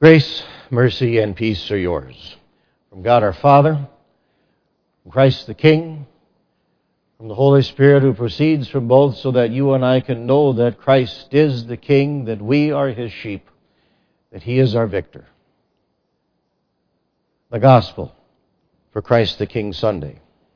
Grace, mercy, and peace are yours. From God our Father, from Christ the King, from the Holy Spirit who proceeds from both, so that you and I can know that Christ is the King, that we are His sheep, that He is our victor. The Gospel for Christ the King Sunday.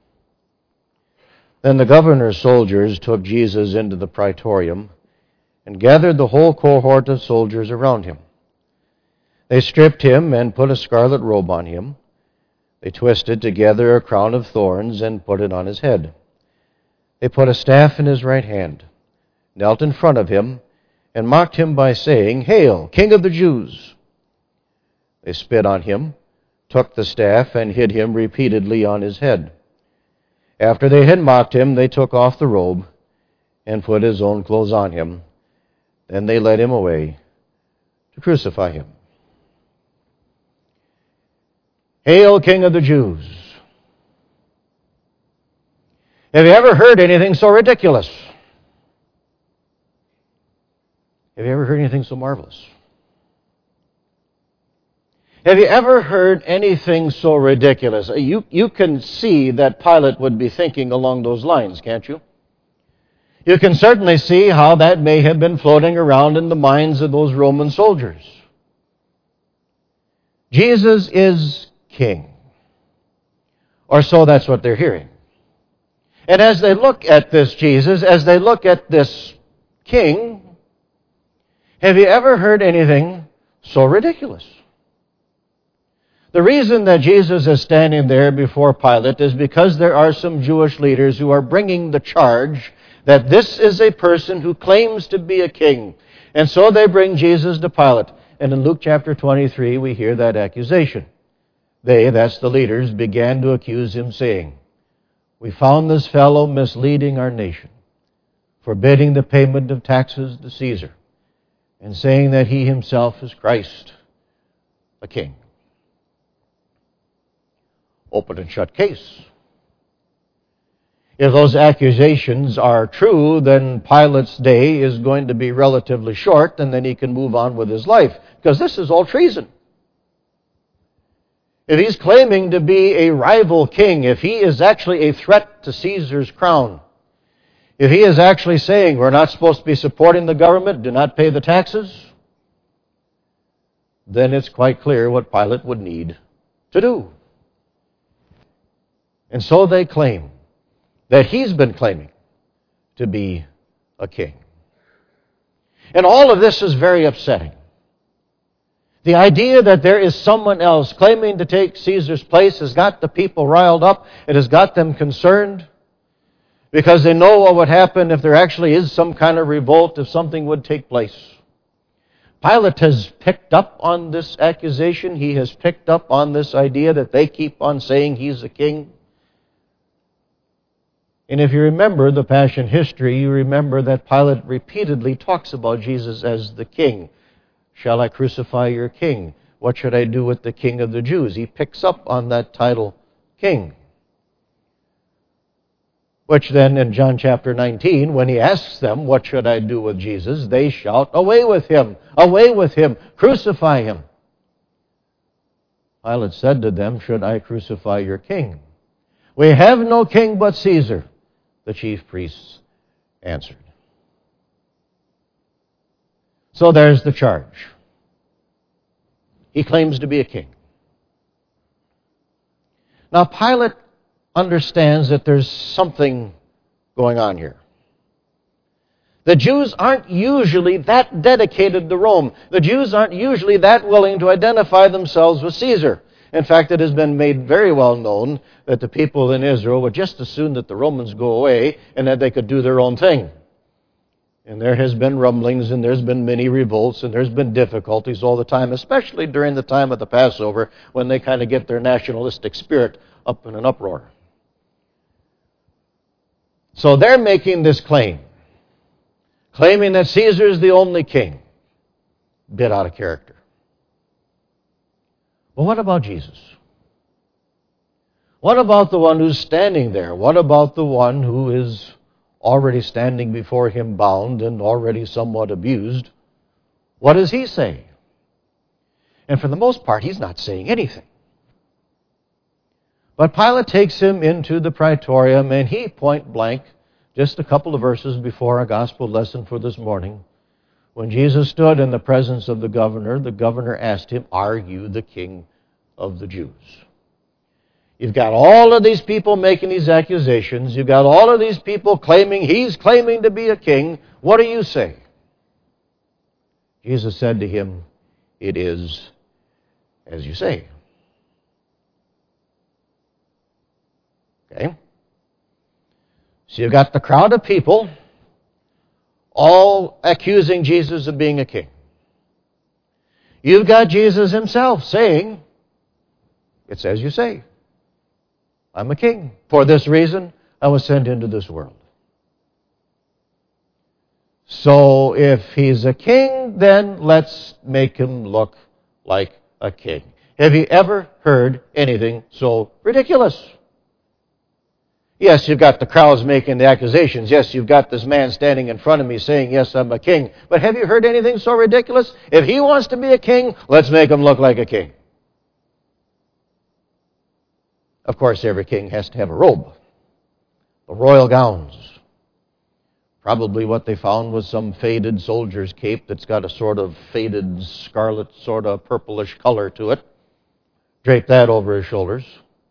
Then the governor's soldiers took Jesus into the praetorium and gathered the whole cohort of soldiers around him. They stripped him and put a scarlet robe on him. They twisted together a crown of thorns and put it on his head. They put a staff in his right hand, knelt in front of him, and mocked him by saying, "Hail, King of the Jews!" They spit on him, took the staff, and hit him repeatedly on his head. After they had mocked him, they took off the robe and put his own clothes on him. Then they led him away to crucify him. Hail, King of the Jews! Have you ever heard anything so ridiculous? Have you ever heard anything so marvelous? Have you ever heard anything so ridiculous? You can see that Pilate would be thinking along those lines, can't you? You can certainly see how that may have been floating around in the minds of those Roman soldiers. Jesus is King. Or so that's what they're hearing. And as they look at this Jesus, as they look at this King, have you ever heard anything so ridiculous? The reason that Jesus is standing there before Pilate is because there are some Jewish leaders who are bringing the charge that this is a person who claims to be a king. And so they bring Jesus to Pilate. And in Luke chapter 23, we hear that accusation. They, that's the leaders, began to accuse him, saying, "We found this fellow misleading our nation, forbidding the payment of taxes to Caesar, and saying that he himself is Christ, a king." Open and shut case. If those accusations are true, then Pilate's day is going to be relatively short, and then he can move on with his life, because this is all treason. If he's claiming to be a rival king, if he is actually a threat to Caesar's crown, if he is actually saying we're not supposed to be supporting the government, do not pay the taxes, then it's quite clear what Pilate would need to do. And so they claim that he's been claiming to be a king. And all of this is very upsetting. The idea that there is someone else claiming to take Caesar's place has got the people riled up. It has got them concerned because they know what would happen if there actually is some kind of revolt, if something would take place. Pilate has picked up on this accusation. He has picked up on this idea that they keep on saying he's a king. And if you remember the Passion history, you remember that Pilate repeatedly talks about Jesus as the king. "Shall I crucify your king? What should I do with the King of the Jews?" He picks up on that title, king. Which then in John chapter 19, when he asks them, "What should I do with Jesus?" they shout, "Away with him! Away with him! Crucify him!" Pilate said to them, "Should I crucify your king?" "We have no king but Caesar," the chief priests answered. So there's the charge. He claims to be a king. Now Pilate understands that there's something going on here. The Jews aren't usually that dedicated to Rome. The Jews aren't usually that willing to identify themselves with Caesar. In fact, it has been made very well known that the people in Israel would just as soon that the Romans go away and that they could do their own thing. And there has been rumblings, and there's been many revolts, and there's been difficulties all the time, especially during the time of the Passover, when they kind of get their nationalistic spirit up in an uproar. So they're making this claim, claiming that Caesar is the only king. Bit out of character. Well, what about Jesus? What about the one who's standing there? What about the one who is already standing before him bound and already somewhat abused? What does he say? And for the most part, he's not saying anything. But Pilate takes him into the praetorium, and he point blank, just a couple of verses before our gospel lesson for this morning, when Jesus stood in the presence of the governor asked him, "Are you the king of the Jews?" You've got all of these people making these accusations. You've got all of these people claiming he's claiming to be a king. What do you say? Jesus said to him, "It is as you say." Okay? So you've got the crowd of people all accusing Jesus of being a king. You've got Jesus himself saying, "It's as you say. I'm a king. For this reason, I was sent into this world." So if he's a king, then let's make him look like a king. Have you ever heard anything so ridiculous? Yes, you've got the crowds making the accusations. Yes, you've got this man standing in front of me saying, "Yes, I'm a king." But have you heard anything so ridiculous? If he wants to be a king, let's make him look like a king. Of course, every king has to have a robe. The royal gowns. Probably what they found was some faded soldier's cape that's got a sort of faded scarlet, sort of purplish color to it. Drape that over his shoulders.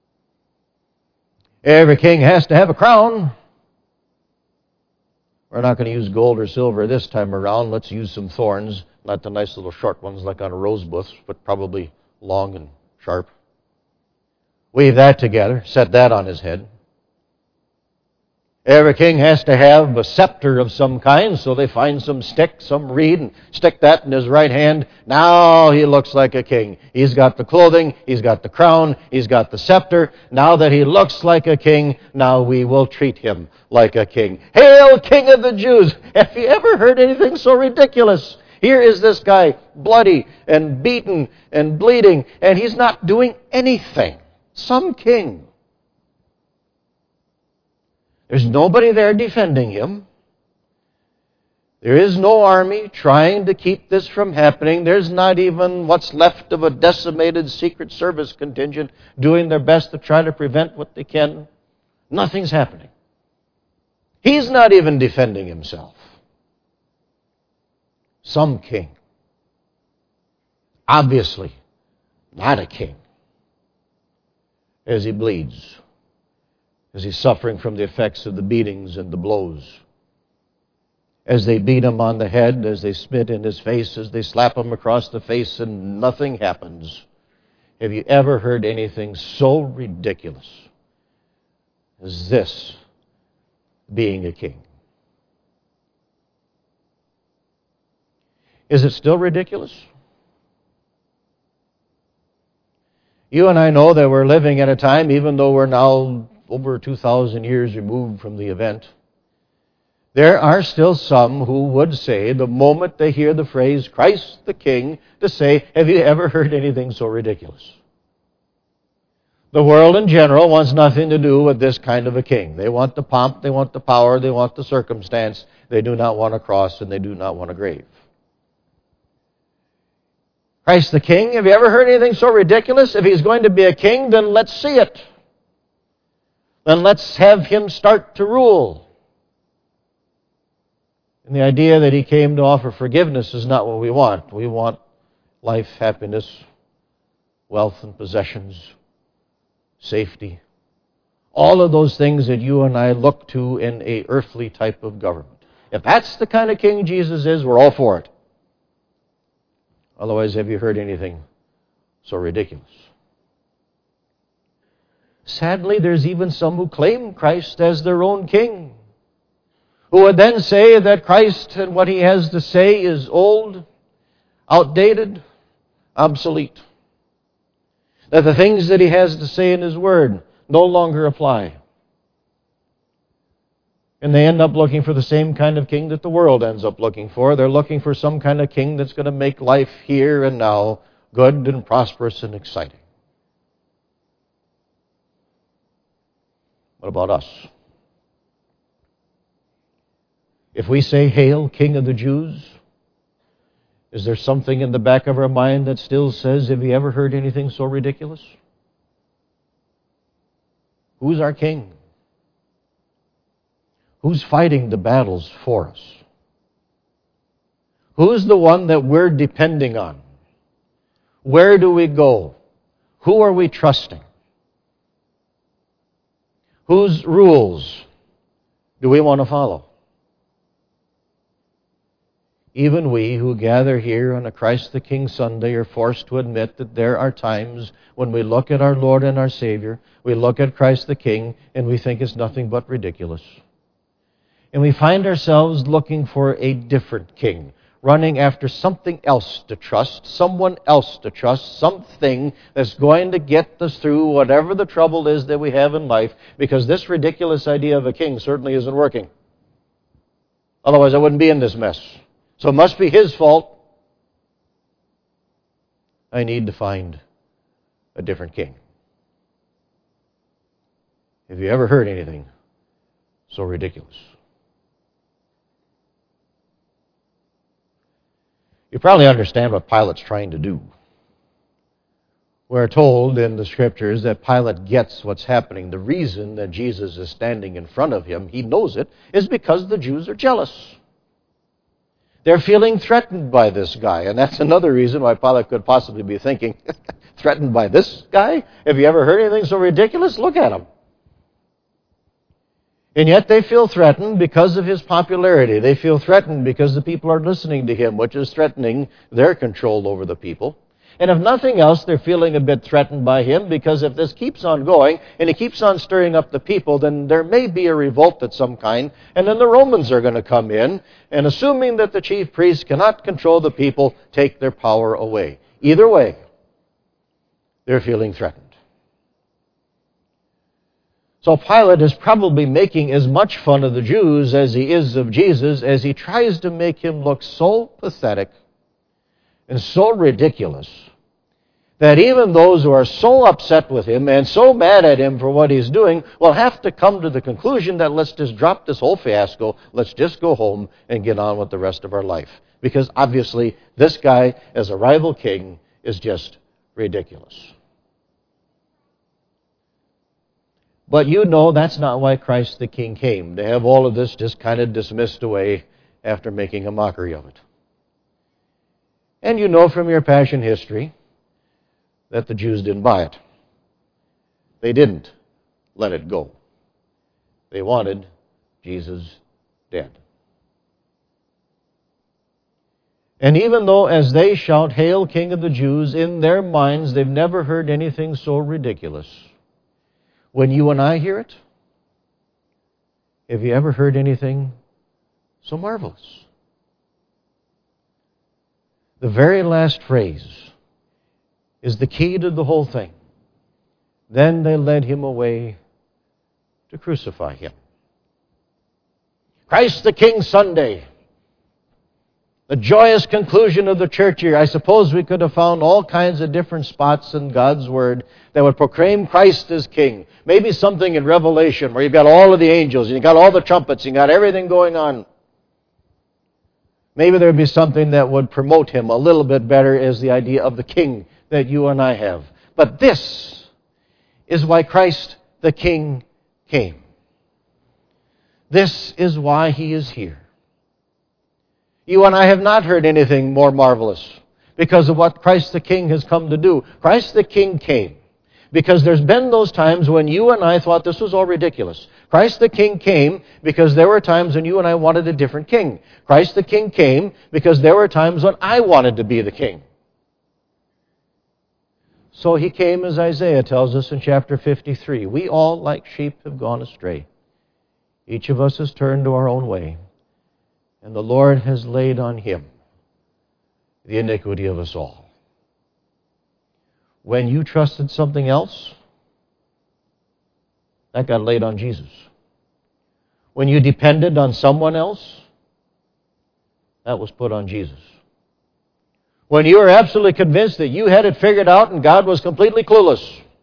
Every king has to have a crown. We're not going to use gold or silver this time around. Let's use some thorns. Not the nice little short ones like on a rose bush, but probably long and sharp. Weave that together. Set that on his head. Every king has to have a scepter of some kind, so they find some stick, some reed, and stick that in his right hand. Now he looks like a king. He's got the clothing, he's got the crown, he's got the scepter. Now that he looks like a king, now we will treat him like a king. Hail, King of the Jews! Have you ever heard anything so ridiculous? Here is this guy, bloody and beaten and bleeding, and he's not doing anything. Some king. There's nobody there defending him. There is no army trying to keep this from happening. There's not even what's left of a decimated Secret Service contingent doing their best to try to prevent what they can. Nothing's happening. He's not even defending himself. Some king. Obviously, not a king. As he bleeds. As he's suffering from the effects of the beatings and the blows. As they beat him on the head, as they spit in his face, as they slap him across the face and nothing happens. Have you ever heard anything so ridiculous as this being a king? Is it still ridiculous? You and I know that we're living at a time, even though we're now over 2,000 years removed from the event, there are still some who would say, the moment they hear the phrase, Christ the King, to say, have you ever heard anything so ridiculous? The world in general wants nothing to do with this kind of a king. They want the pomp, they want the power, they want the circumstance. They do not want a cross and they do not want a grave. Christ the King, have you ever heard anything so ridiculous? If he's going to be a king, then let's see it. Then let's have him start to rule. And the idea that he came to offer forgiveness is not what we want. We want life, happiness, wealth and possessions, safety. All of those things that you and I look to in an earthly type of government. If that's the kind of king Jesus is, we're all for it. Otherwise, have you heard anything so ridiculous? Sadly, there's even some who claim Christ as their own king, who would then say that Christ and what he has to say is old, outdated, obsolete. That the things that he has to say in his word no longer apply. And they end up looking for the same kind of king that the world ends up looking for. They're looking for some kind of king that's going to make life here and now good and prosperous and exciting. What about us? If we say, Hail, King of the Jews, Is there something in the back of our mind that still says, have you ever heard anything so ridiculous? Who's our king? Who's fighting the battles for us? Who's the one that we're depending on? Where do we go? Who are we trusting? Whose rules do we want to follow? Even we who gather here on a Christ the King Sunday are forced to admit that there are times when we look at our Lord and our Savior, we look at Christ the King, and we think it's nothing but ridiculous. And we find ourselves looking for a different king, running after something else to trust, someone else to trust, something that's going to get us through whatever the trouble is that we have in life, because this ridiculous idea of a king certainly isn't working. Otherwise, I wouldn't be in this mess. So it must be his fault. I need to find a different king. Have you ever heard anything so ridiculous? You probably understand what Pilate's trying to do. We're told in the Scriptures that Pilate gets what's happening. The reason that Jesus is standing in front of him, he knows it, is because the Jews are jealous. They're feeling threatened by this guy. And that's another reason why Pilate could possibly be thinking, threatened by this guy? Have you ever heard anything so ridiculous? Look at him. And yet they feel threatened because of his popularity. They feel threatened because the people are listening to him, which is threatening their control over the people. And if nothing else, they're feeling a bit threatened by him, because if this keeps on going and he keeps on stirring up the people, then there may be a revolt of some kind, and then the Romans are going to come in, and assuming that the chief priests cannot control the people, take their power away. Either way, they're feeling threatened. So Pilate is probably making as much fun of the Jews as he is of Jesus, as he tries to make him look so pathetic and so ridiculous that even those who are so upset with him and so mad at him for what he's doing will have to come to the conclusion that let's just drop this whole fiasco, let's just go home and get on with the rest of our life. Because obviously this guy as a rival king is just ridiculous. But you know that's not why Christ the King came, to have all of this just kind of dismissed away after making a mockery of it. And you know from your Passion history that the Jews didn't buy it. They didn't let it go. They wanted Jesus dead. And even though as they shout, "Hail, King of the Jews," in their minds they've never heard anything so ridiculous. When you and I hear it, have you ever heard anything so marvelous? The very last phrase is the key to the whole thing. Then they led him away to crucify him. Christ the King Sunday. The joyous conclusion of the church year. I suppose we could have found all kinds of different spots in God's Word that would proclaim Christ as King. Maybe something in Revelation where you've got all of the angels, and you've got all the trumpets, and you've got everything going on. Maybe there would be something that would promote him a little bit better as the idea of the King that you and I have. But this is why Christ the King came. This is why he is here. You and I have not heard anything more marvelous because of what Christ the King has come to do. Christ the King came because there's been those times when you and I thought this was all ridiculous. Christ the King came because there were times when you and I wanted a different king. Christ the King came because there were times when I wanted to be the king. So he came, as Isaiah tells us in chapter 53. We all, like sheep, have gone astray. Each of us has turned to our own way. And the Lord has laid on him the iniquity of us all. When you trusted something else, that got laid on Jesus. When you depended on someone else, that was put on Jesus. When you were absolutely convinced that you had it figured out and God was completely clueless,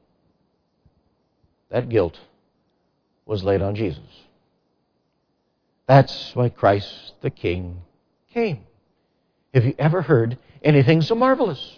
that guilt was laid on Jesus. That's why Christ the King came. Have you ever heard anything so marvelous?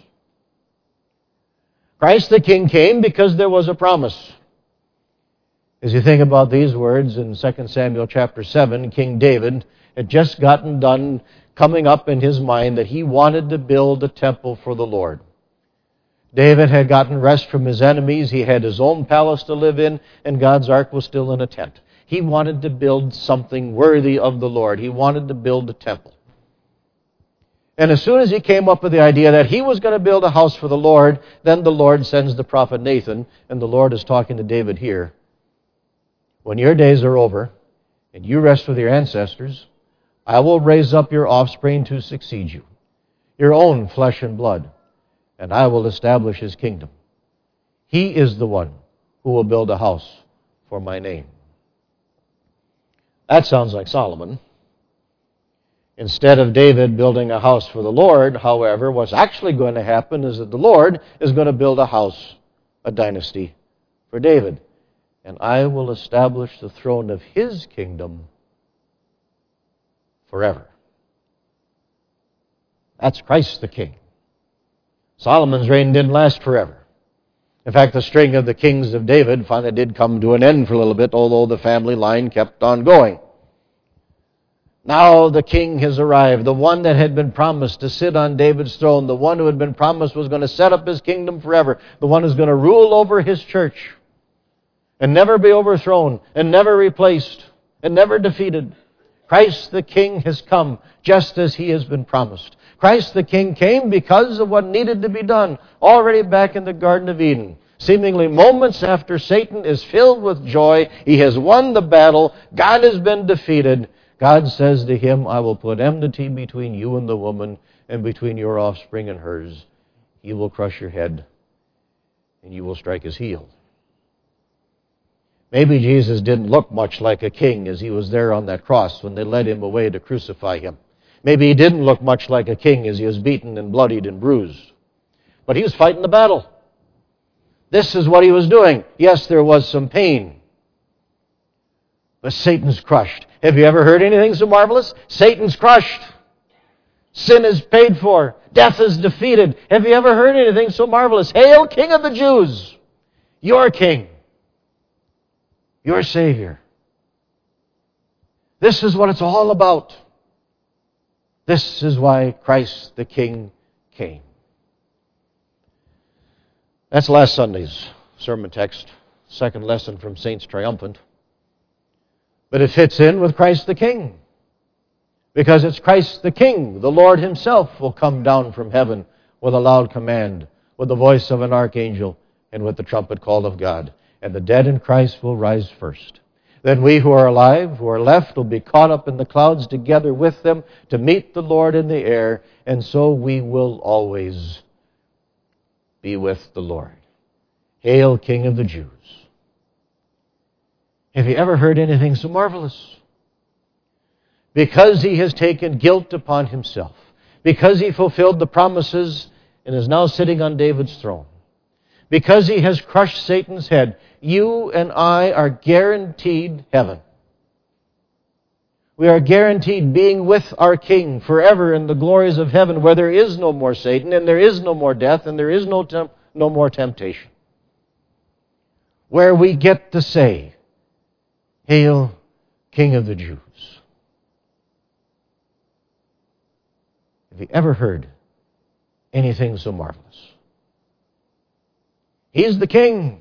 Christ the King came because there was a promise. As you think about these words in 2 Samuel chapter 7, King David had just gotten done coming up in his mind that he wanted to build a temple for the Lord. David had gotten rest from his enemies. He had his own palace to live in, and God's ark was still in a tent. He wanted to build something worthy of the Lord. He wanted to build a temple. And as soon as he came up with the idea that he was going to build a house for the Lord, then the Lord sends the prophet Nathan, and the Lord is talking to David here. When your days are over, and you rest with your ancestors, I will raise up your offspring to succeed you, your own flesh and blood, and I will establish his kingdom. He is the one who will build a house for my name. That sounds like Solomon. Instead of David building a house for the Lord, however, what's actually going to happen is that the Lord is going to build a house, a dynasty, for David. And I will establish the throne of his kingdom forever. That's Christ the King. Solomon's reign didn't last forever. In fact, the string of the kings of David finally did come to an end for a little bit, although the family line kept on going. Now the king has arrived, the one that had been promised to sit on David's throne, the one who had been promised was going to set up his kingdom forever, the one who's going to rule over his church and never be overthrown and never replaced and never defeated. Christ the King has come just as he has been promised. Christ the King came because of what needed to be done already back in the Garden of Eden. Seemingly moments after Satan is filled with joy, he has won the battle, God has been defeated. God says to him, I will put enmity between you and the woman, and between your offspring and hers. He will crush your head, and you will strike his heel. Maybe Jesus didn't look much like a king as he was there on that cross when they led him away to crucify him. Maybe he didn't look much like a king as he was beaten and bloodied and bruised. But he was fighting the battle. This is what he was doing. Yes, there was some pain. But Satan's crushed. Have you ever heard anything so marvelous? Satan's crushed. Sin is paid for. Death is defeated. Have you ever heard anything so marvelous? Hail, King of the Jews! Your King. Your Savior. This is what it's all about. This is why Christ the King came. That's last Sunday's sermon text, second lesson from Saints Triumphant. But it fits in with Christ the King. Because it's Christ the King, the Lord himself, will come down from heaven with a loud command, with the voice of an archangel, and with the trumpet call of God. And the dead in Christ will rise first. Then we who are alive, who are left, will be caught up in the clouds together with them to meet the Lord in the air, and so we will always be with the Lord. Hail, King of the Jews. Have you ever heard anything so marvelous? Because he has taken guilt upon himself, because he fulfilled the promises and is now sitting on David's throne, because he has crushed Satan's head, you and I are guaranteed heaven. We are guaranteed being with our King forever in the glories of heaven, where there is no more Satan, and there is no more death, and there is no more temptation. Where we get to say, Hail, King of the Jews. Have you ever heard anything so marvelous? He's the King.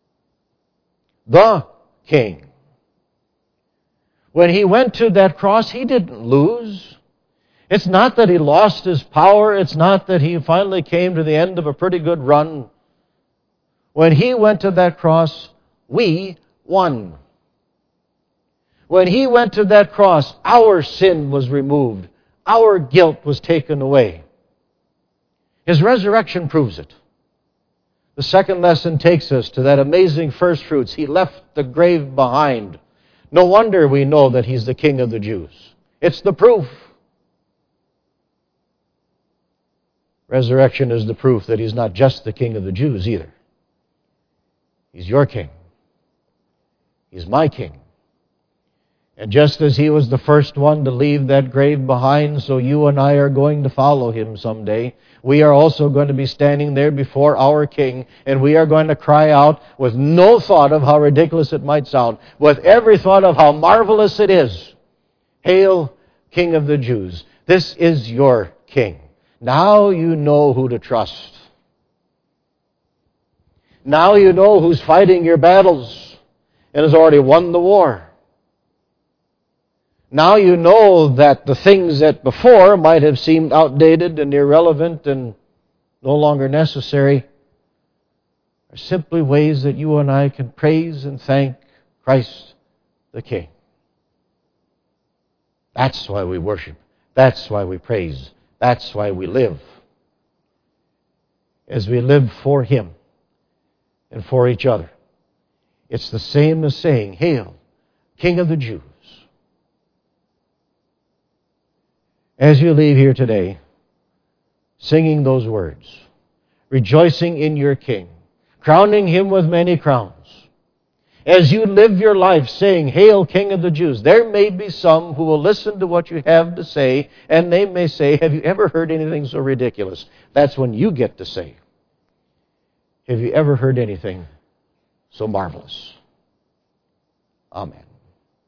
The King. When he went to that cross, he didn't lose. It's not that he lost his power. It's not that he finally came to the end of a pretty good run. When he went to that cross, we won. When he went to that cross, our sin was removed. Our guilt was taken away. His resurrection proves it. The second lesson takes us to that amazing first fruits. He left the grave behind. No wonder we know that he's the King of the Jews. It's the proof. Resurrection is the proof that he's not just the King of the Jews either. He's your King. He's my King. And just as He was the first one to leave that grave behind, so you and I are going to follow Him someday. We are also going to be standing there before our King, and we are going to cry out with no thought of how ridiculous it might sound, with every thought of how marvelous it is. Hail, King of the Jews. This is your King. Now you know who to trust. Now you know who's fighting your battles and has already won the war. Now you know that the things that before might have seemed outdated and irrelevant and no longer necessary are simply ways that you and I can praise and thank Christ the King. That's why we worship. That's why we praise. That's why we live. As we live for Him and for each other. It's the same as saying, Hail, King of the Jews. As you leave here today, singing those words, rejoicing in your King, crowning Him with many crowns, as you live your life saying, Hail, King of the Jews, there may be some who will listen to what you have to say, and they may say, have you ever heard anything so ridiculous? That's when you get to say, have you ever heard anything so marvelous? Amen.